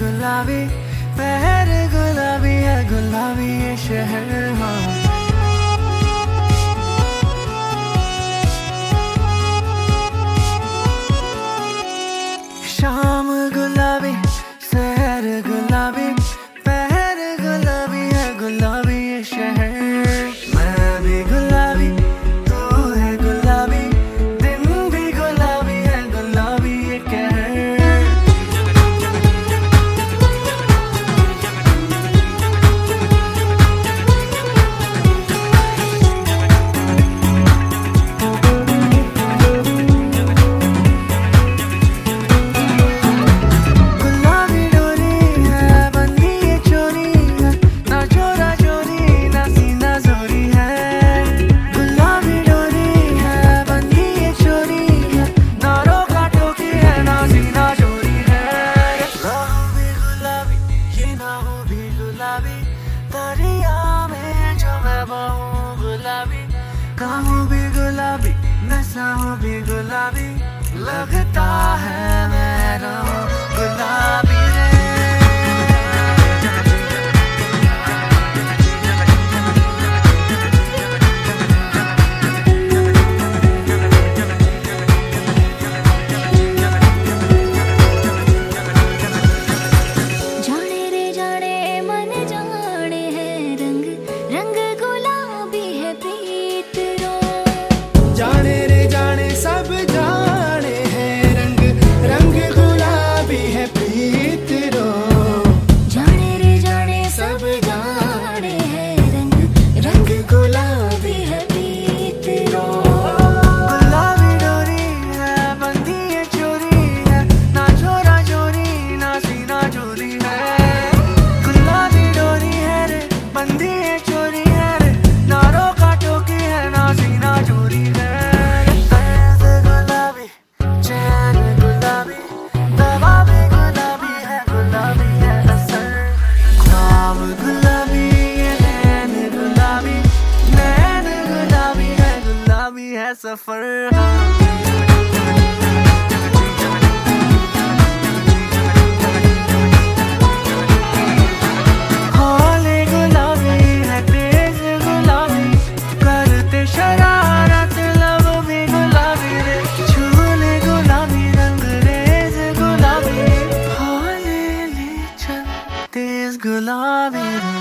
गुलाबी, पहर गुलाबी है, गुलाबी ये शहर। हाँ शाम गुलाबी, शहर गुलाबी, पहर गुलाबी है, गुलाबी ये शहर। मैं भी गुलाबी, तू है गुलाबी, दिन भी गुलाबी है, गुलाबी ये कहर। दरिया में जो मैं बहूँ गुलाबी, कहूँ भी गुलाबी, नसाऊँ भी गुलाबी, लगता है मैं रहूँ गुलाबी रे। जाने रे जाने सब जाने हैं रंग, रंग गुलाबी है प्रीत रो। जाने रे जाने सब जाने हैं रंग, रंग गुलाबी है प्रीत रो। गुलाबी डोरी है, बंधी है चोरी है, ना छोरा चोरी, ना सीना चोरी है। गुलाबी डोरी है रे, बंधी है चोरी है रे, ना रोका टोकी है, ना सीना चोरी है। सफर हौले गुलाबी है, तेज गुलाबी, करते शरारत लब भी गुलाबी रे। छूले गुलाबी, रंग रेज गुलाबी, हौले ले चल तेज गुलाबी रे।